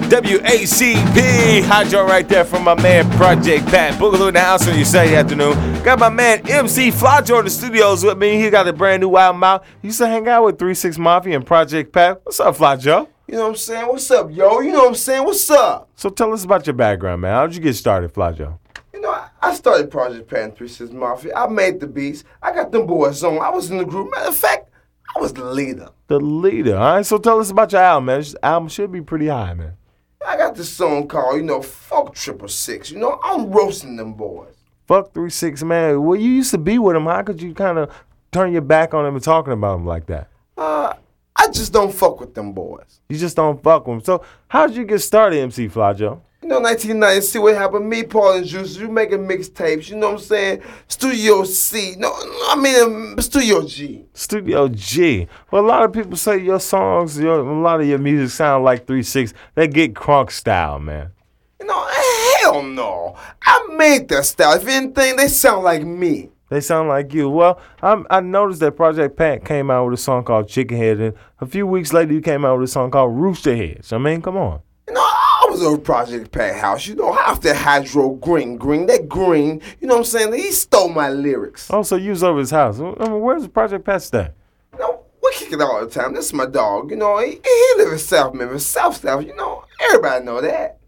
WACP. Hydro right there from my man Project Pat. Boogaloo in the house on your Saturday afternoon. Got my man MC Flajo in the studios with me. He got a brand new album out. He used to hang out with 3 6 Mafia and Project Pat. What's up, Flajo? You know what I'm saying? What's up, yo? You know what I'm saying? What's up? So tell us about your background, man. How'd you get started, Flajo? You know, I started Project Pat and 3 6 Mafia. I made the beats. I got them boys on. I was in the group. Matter of fact, I was the leader. The leader, all right? So tell us about your album, man. This album should be pretty high, man. I got this song called, Fuck 666. I'm roasting them boys. Fuck 3 6, man. Well, you used to be with him. How could you kind of turn your back on him and talking about him like that? I just don't fuck with them boys. You just don't fuck with him. So how'd you get started, MC Flajo? 1990, see what happened. Me, Paul, and Juice, you making mixtapes, you know what I'm saying? Studio C. Studio G. Studio G. Well, a lot of people say your songs, a lot of your music sound like 3 6. They get crunk style, man. Hell no. I made that style. If anything, they sound like me. They sound like you. Well, I noticed that Project Pat came out with a song called Chicken Head, and a few weeks later you came out with a song called Rooster Heads. I mean, come on. I was over Project Pat house, after Hydro Green, that green, you know what I'm saying? He stole my lyrics. Oh, so you was over his house. I mean, where's Project Pat stay? We kick it all the time. This is my dog, he live in South Memphis, South, everybody know that.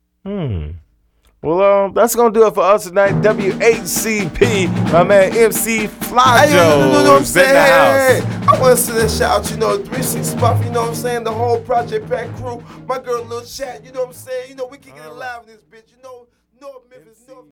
Well, that's going to do it for us tonight. WACP, my man MC Flajo. Hey, you know what I'm saying? In the house. Hey, I want to send a shout out, 3 6 Buff, you know what I'm saying? The whole Project Pat crew, my girl Lil Chat, you know what I'm saying? We kicking it live in this bitch, North Memphis, North